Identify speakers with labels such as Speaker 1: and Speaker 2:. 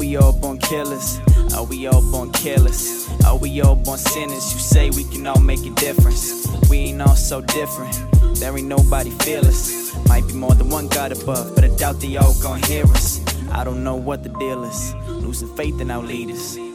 Speaker 1: we all born killers? Are we all born killers? Are we all born sinners? You say we can all make a difference. We ain't all so different. There ain't nobody feel us. Might be more than one God above, but I doubt they all gon' hear us. I don't know what the deal is. Losing faith in our leaders.